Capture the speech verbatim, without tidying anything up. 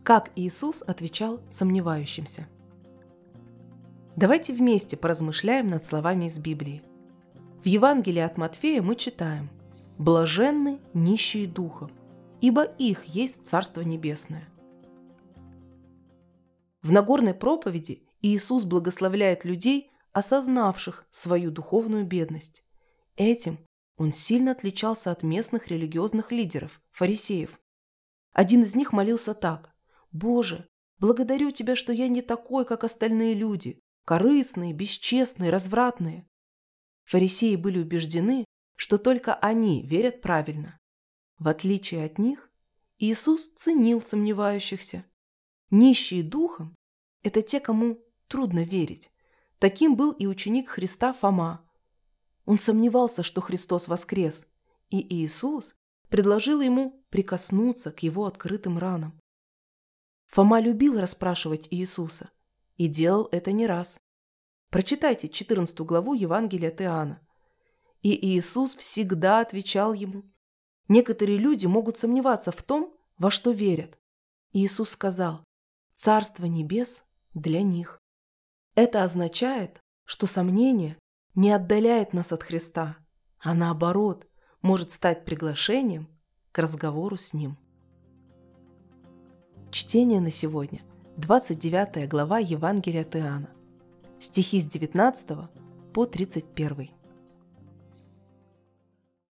Как Иисус отвечал сомневающимся. Давайте вместе поразмышляем над словами из Библии. В Евангелии от Матфея мы читаем: «Блаженны нищие духом, ибо их есть Царство Небесное». В Нагорной проповеди Иисус благословляет людей, осознавших свою духовную бедность. Этим Он сильно отличался от местных религиозных лидеров, фарисеев. Один из них молился так: «Боже, благодарю Тебя, что я не такой, как остальные люди, корыстные, бесчестные, развратные». Фарисеи были убеждены, что только они верят правильно. В отличие от них, Иисус ценил сомневающихся. Нищие духом – это те, кому трудно верить. Таким был и ученик Христа Фома. Он сомневался, что Христос воскрес, и Иисус предложил ему прикоснуться к его открытым ранам. Фома любил расспрашивать Иисуса и делал это не раз. Прочитайте четырнадцатую главу Евангелия от Иоанна. И Иисус всегда отвечал ему. Некоторые люди могут сомневаться в том, во что верят. Иисус сказал: «Царство небес для них». Это означает, что сомнение не отдаляет нас от Христа, а наоборот, может стать приглашением к разговору с Ним. Чтение на сегодня. двадцать девятая глава Евангелия от Иоанна. Стихи с девятнадцатого по тридцать первый.